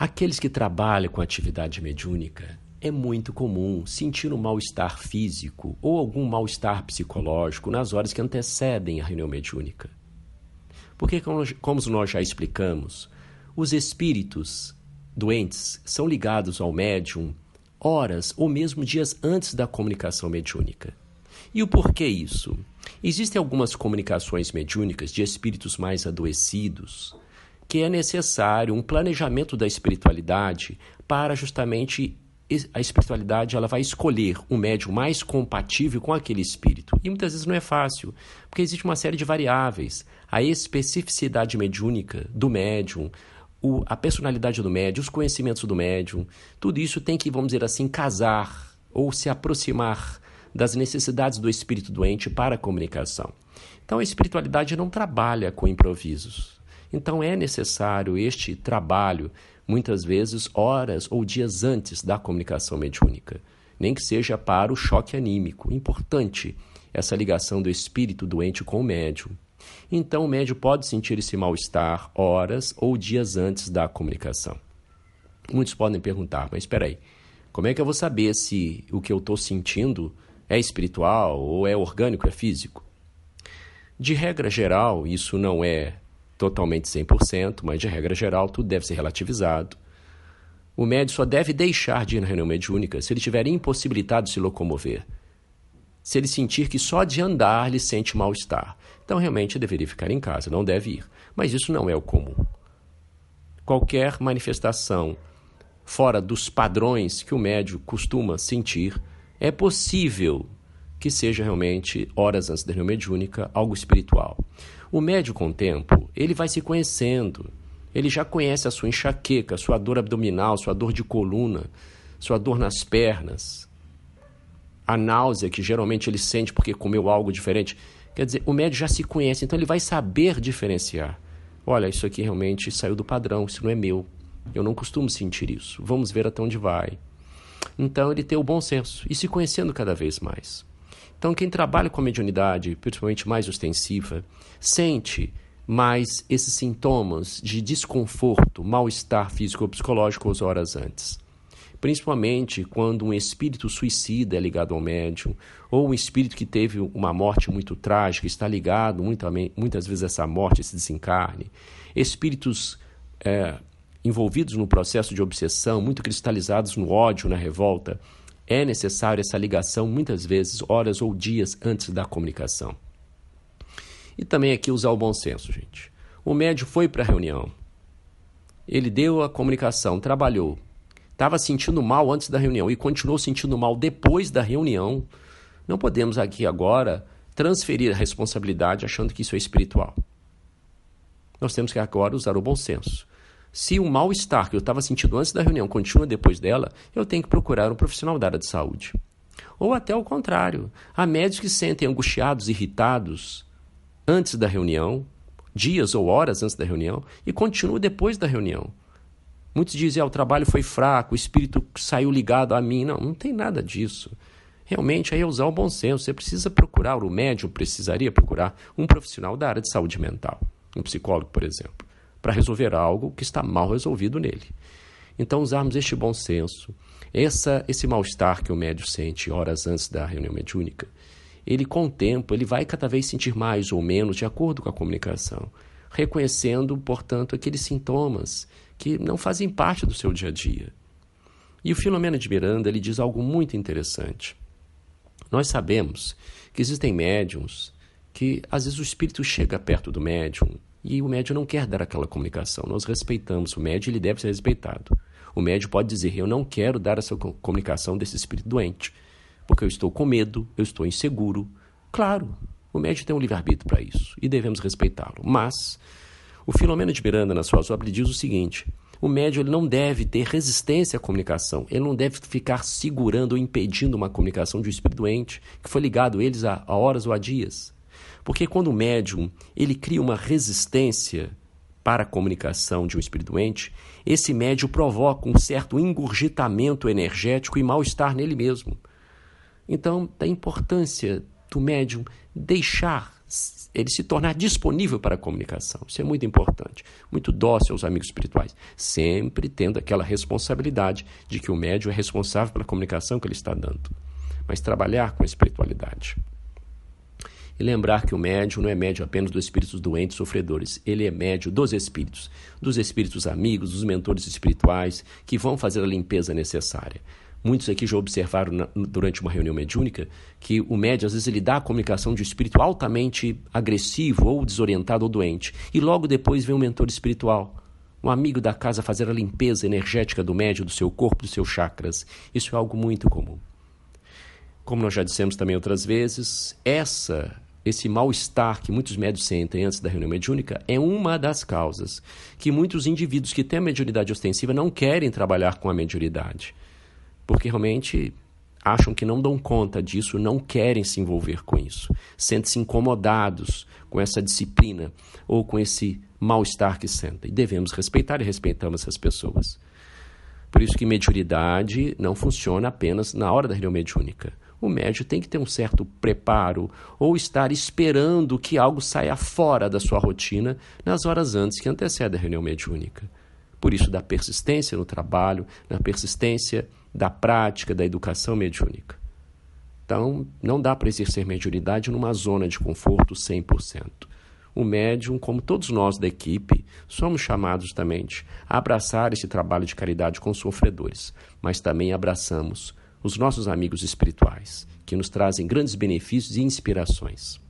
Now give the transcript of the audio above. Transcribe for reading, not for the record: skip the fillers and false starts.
Aqueles que trabalham com atividade mediúnica, é muito comum sentir um mal-estar físico ou algum mal-estar psicológico nas horas que antecedem a reunião mediúnica. Porque, como nós já explicamos, os espíritos doentes são ligados ao médium horas ou mesmo dias antes da comunicação mediúnica. E o porquê isso? Existem algumas comunicações mediúnicas de espíritos mais adoecidos que é necessário um planejamento da espiritualidade para justamente a espiritualidade ela vai escolher um médium mais compatível com aquele espírito. E muitas vezes não é fácil, porque existe uma série de variáveis. A especificidade mediúnica do médium, a personalidade do médium, os conhecimentos do médium, tudo isso tem que, vamos dizer assim, casar ou se aproximar das necessidades do espírito doente para a comunicação. Então a espiritualidade não trabalha com improvisos. Então é necessário este trabalho, muitas vezes horas ou dias antes da comunicação mediúnica, nem que seja para o choque anímico. Importante essa ligação do espírito doente com o médium. Então o médium pode sentir esse mal-estar horas ou dias antes da comunicação. Muitos podem perguntar, mas espera aí, como é que eu vou saber se o que eu estou sentindo é espiritual ou é orgânico, é físico? De regra geral, isso não é totalmente 100%, mas de regra geral tudo deve ser relativizado. O médium só deve deixar de ir na reunião mediúnica se ele estiver impossibilitado de se locomover. Se ele sentir que só de andar ele sente mal-estar. Então realmente deveria ficar em casa, não deve ir. Mas isso não é o comum. Qualquer manifestação fora dos padrões que o médium costuma sentir, é possível que seja realmente, horas antes da reunião mediúnica, algo espiritual. O médium, com o tempo, ele vai se conhecendo. Ele já conhece a sua enxaqueca, a sua dor abdominal, sua dor de coluna, sua dor nas pernas, a náusea que geralmente ele sente porque comeu algo diferente. Quer dizer, o médium já se conhece, então ele vai saber diferenciar. Olha, isso aqui realmente saiu do padrão, isso não é meu. Eu não costumo sentir isso. Vamos ver até onde vai. Então ele tem o bom senso e se conhecendo cada vez mais. Então quem trabalha com a mediunidade, principalmente mais ostensiva, sente mais esses sintomas de desconforto, mal-estar físico ou psicológico às horas antes. Principalmente quando um espírito suicida é ligado ao médium, ou um espírito que teve uma morte muito trágica, está ligado muitas vezes a essa morte, esse desencarne. Espíritos envolvidos no processo de obsessão, muito cristalizados no ódio, na revolta, é necessário essa ligação muitas vezes, horas ou dias antes da comunicação. E também aqui usar o bom senso, gente. O médium foi para a reunião, ele deu a comunicação, trabalhou, estava sentindo mal antes da reunião e continuou sentindo mal depois da reunião. Não podemos aqui agora transferir a responsabilidade achando que isso é espiritual. Nós temos que agora usar o bom senso. Se o mal-estar que eu estava sentindo antes da reunião continua depois dela, eu tenho que procurar um profissional da área de saúde. Ou até o contrário. Há médicos que se sentem angustiados, irritados antes da reunião, dias ou horas antes da reunião, e continuam depois da reunião. Muitos dizem, o trabalho foi fraco, o espírito saiu ligado a mim. Não, não tem nada disso. Realmente, aí é usar o bom senso. Você precisa procurar, o médium precisaria procurar um profissional da área de saúde mental, um psicólogo, por exemplo, para resolver algo que está mal resolvido nele. Então, usarmos este bom senso, esse mal-estar que o médium sente horas antes da reunião mediúnica, ele, com o tempo, ele vai cada vez sentir mais ou menos de acordo com a comunicação, reconhecendo, portanto, aqueles sintomas que não fazem parte do seu dia a dia. E o Filomeno de Miranda, ele diz algo muito interessante. Nós sabemos que existem médiums que, às vezes, o espírito chega perto do médium e o médium não quer dar aquela comunicação. Nós respeitamos o médium, ele deve ser respeitado. O médium pode dizer, eu não quero dar essa comunicação desse espírito doente, porque eu estou com medo, eu estou inseguro. Claro, o médium tem um livre-arbítrio para isso e devemos respeitá-lo. Mas o Filomeno de Miranda, na sua obra, diz o seguinte, o médium ele não deve ter resistência à comunicação, ele não deve ficar segurando ou impedindo uma comunicação de um espírito doente que foi ligado a eles há horas ou há dias. Porque quando o médium ele cria uma resistência para a comunicação de um espírito doente, esse médium provoca um certo engurgitamento energético e mal-estar nele mesmo. Então, da importância do médium deixar ele se tornar disponível para a comunicação. Isso é muito importante. Muito dócil aos amigos espirituais. Sempre tendo aquela responsabilidade de que o médium é responsável pela comunicação que ele está dando. Mas trabalhar com a espiritualidade. E lembrar que o médium não é médium apenas dos espíritos doentes, sofredores. Ele é médium dos espíritos amigos, dos mentores espirituais, que vão fazer a limpeza necessária. Muitos aqui já observaram durante uma reunião mediúnica que o médium, às vezes, ele dá a comunicação de um espírito altamente agressivo, ou desorientado, ou doente. E logo depois vem um mentor espiritual, um amigo da casa, fazer a limpeza energética do médium, do seu corpo, dos seus chakras. Isso é algo muito comum. Como nós já dissemos também outras vezes, esse mal-estar que muitos médiuns sentem antes da reunião mediúnica é uma das causas que muitos indivíduos que têm a mediunidade ostensiva não querem trabalhar com a mediunidade. Porque realmente acham que não dão conta disso, não querem se envolver com isso. Sentem-se incomodados com essa disciplina ou com esse mal-estar que sentem. E devemos respeitar e respeitamos essas pessoas. Por isso que mediunidade não funciona apenas na hora da reunião mediúnica. O médium tem que ter um certo preparo ou estar esperando que algo saia fora da sua rotina nas horas antes que antecedem a reunião mediúnica. Por isso, da persistência no trabalho, da persistência da prática, da educação mediúnica. Então, não dá para exercer mediunidade numa zona de conforto 100%. O médium, como todos nós da equipe, somos chamados também a abraçar esse trabalho de caridade com os sofredores, mas também abraçamos os nossos amigos espirituais, que nos trazem grandes benefícios e inspirações.